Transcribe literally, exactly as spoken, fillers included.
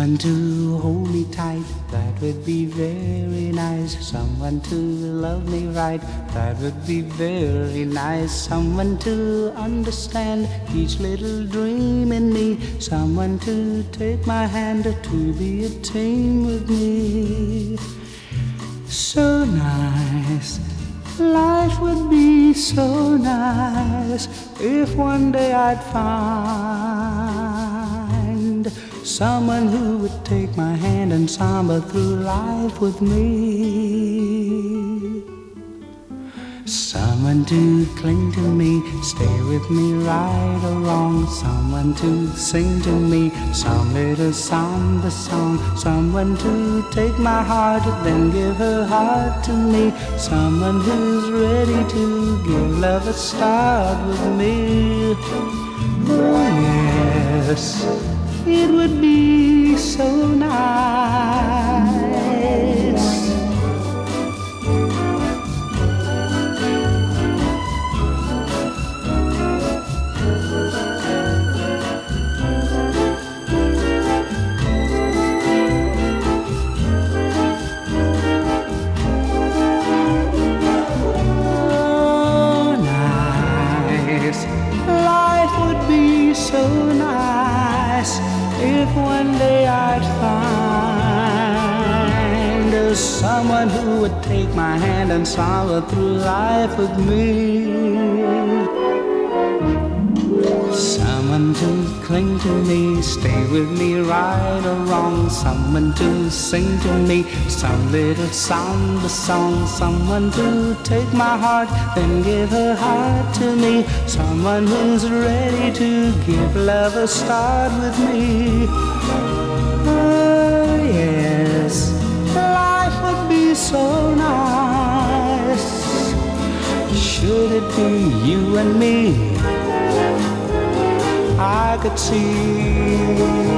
Someone to hold me tight, that would be very nice. Someone to love me right, that would be very nice. Someone to understand each little dream in me. Someone to take my hand, to be a team with me. So nice, life would be so nice if one day I'd find someone who would take my hand and samba through life with me. Someone to cling to me, stay with me right or wrong. Someone to sing to me some little samba song. Someone to take my heart, then give her heart to me. Someone who's ready to give love a start with me. Oh yes, it would be so nice. Life would be so nice if one day I'd find someone who would take my hand and samba through life with me. Someone to cling to me, stay with me right or wrong. Someone to sing to me some little samba song. Someone to take my heart, then give her heart to me. Someone who's ready to give love a start with me. Oh yes, life would be so nice. Should it be you and me, I could see